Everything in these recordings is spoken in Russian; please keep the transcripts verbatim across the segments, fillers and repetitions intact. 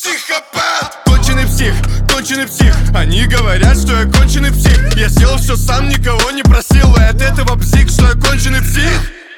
психопат. Конченый псих, конченый псих. Они говорят, что я конченый псих. Я сделал все сам, никого не просил. И от этого бзик, что я конченый псих.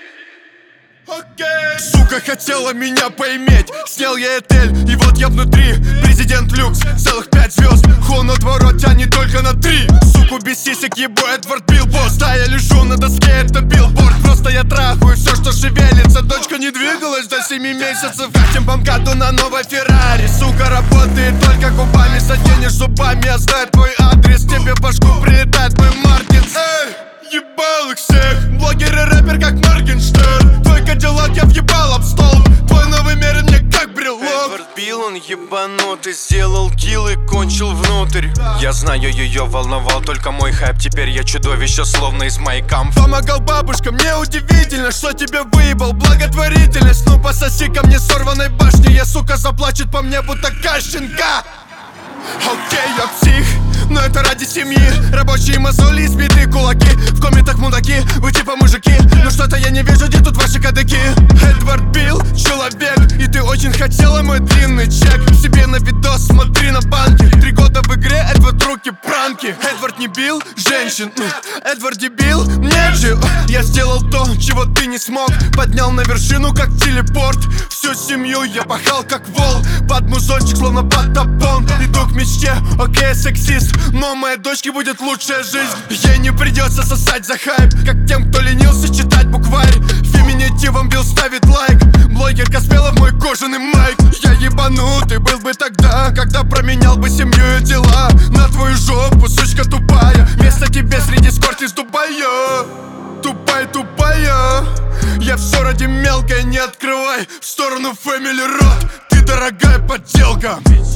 Okay. Сука хотела меня поиметь. Снял я отель, и вот я внутри. Президент люкс, целых пять звезд. Хон отворот тянет только на три. Суку без сисек ебу, Эдвард Билбос. Да, я лежу на доске, это билборд. Просто я трахаю все, что шевелится. Дочка не двигалась до семи месяцев. Катим бомгаду на новой Феррари. Сука работает только губами. Заденешь зубами, я знаю твой адрес. Тебе в башку прилетает мой Мартинс. Эй, ебал их всех. Блогер и рэпер как Моргенштерн. Твой кадиллак я въебал об стол. Твой новый мерин мне как брелок. Эдвард Билл, он ебанутый. Сделал килл и кончил внутрь. Я знаю, ее волновал только мой хайп. Теперь я чудовище, словно из Майкамп. Помогал бабушкам, мне удивительно, что тебе выебал благотворительность. Ну пососи ко мне сорванной башни. Я, сука, заплачет по мне, будто кащенка. Окей, я псих, но это ради семьи. Рабочие мозоли и сбитые кулаки. В комментах мудаки, вы типа мужики. Но что-то я не вижу, где тут ваши кадыки. Эдвард Билл, человек. И ты очень хотела мой длинный чек. Себе на видос смотри на банки. Три года в игре, Эдвард руки пранки. Эдвард не бил женщин. Эдвард дебил, нет же. Я сделал то, чего ты не смог. Поднял на вершину, как телепорт. Всю семью я пахал, как вол. Под музончик, словно под топон. Иду к мечте, окей, сексист. Но моей дочке будет лучшая жизнь. Ей не придется сосать за хайп, как тем, кто ленился читать букварь. Феминитивом Билл ставит лайк. Блогер Каспелов мой кожаный майк. Я ебанутый был бы тогда, когда променял бы семью и дела на твою жопу, сучка тупая. Место тебе среди скорт из Дубая. Тупая, тупая. Я все ради мелкой, не открывай в сторону Family Road. Ты дорогая подделка.